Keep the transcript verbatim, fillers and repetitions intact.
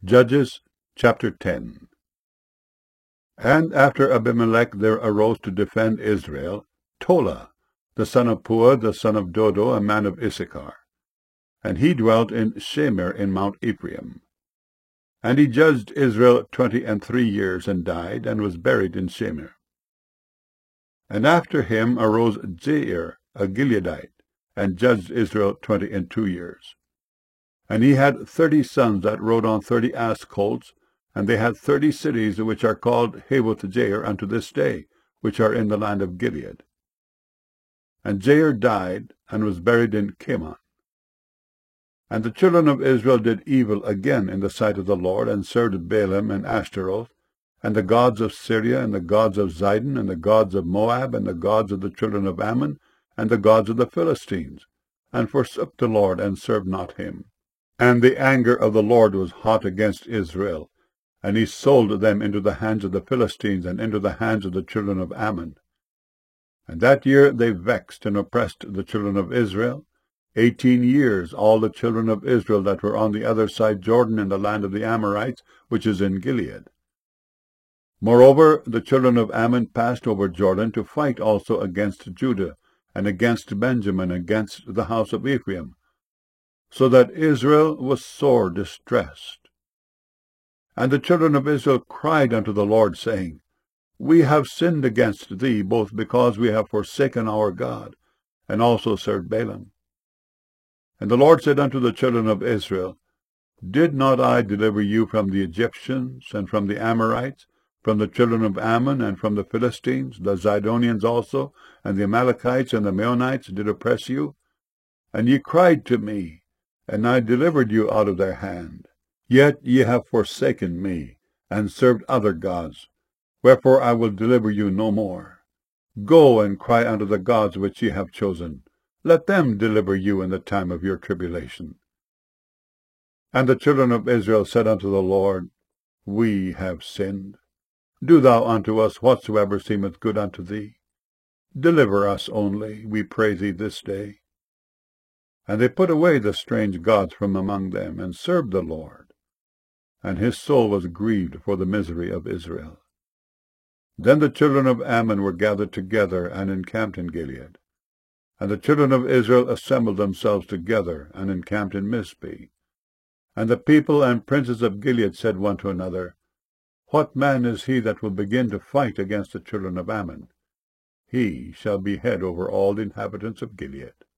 Judges chapter ten. And after Abimelech there arose to defend Israel Tola, the son of Puah, the son of Dodo, a man of Issachar. And he dwelt in Shemer in Mount Ephraim. And he judged Israel twenty and three years, and died, and was buried in Shemer. And after him arose Jair, a Gileadite, and judged Israel twenty and two years. And he had thirty sons that rode on thirty ass colts, and they had thirty cities which are called Havoth Jair unto this day, which are in the land of Gilead. And Jair died, and was buried in Chemon. And the children of Israel did evil again in the sight of the Lord, and served Baalim and Ashtaroth, and the gods of Syria, and the gods of Zidon, and the gods of Moab, and the gods of the children of Ammon, and the gods of the Philistines, and forsook the Lord, and served not him. And the anger of the Lord was hot against Israel, and he sold them into the hands of the Philistines, and into the hands of the children of Ammon. And that year they vexed and oppressed the children of Israel. Eighteen years all the children of Israel that were on the other side Jordan in the land of the Amorites, which is in Gilead. Moreover, the children of Ammon passed over Jordan to fight also against Judah, and against Benjamin, against the house of Ephraim, so that Israel was sore distressed. And the children of Israel cried unto the Lord, saying, We have sinned against thee, both because we have forsaken our God, and also served Baalim. And the Lord said unto the children of Israel, Did not I deliver you from the Egyptians, and from the Amorites, from the children of Ammon, and from the Philistines? The Zidonians also, and the Amalekites, and the Meunites did oppress you. And ye cried to me, and I delivered you out of their hand. Yet ye have forsaken me, and served other gods. Wherefore I will deliver you no more. Go and cry unto the gods which ye have chosen. Let them deliver you in the time of your tribulation. And the children of Israel said unto the Lord, We have sinned. Do thou unto us whatsoever seemeth good unto thee. Deliver us only, we pray thee, this day. And they put away the strange gods from among them, and served the Lord. And his soul was grieved for the misery of Israel. Then the children of Ammon were gathered together, and encamped in Gilead. And the children of Israel assembled themselves together, and encamped in Mizpeh. And the people and princes of Gilead said one to another, What man is he that will begin to fight against the children of Ammon? He shall be head over all the inhabitants of Gilead.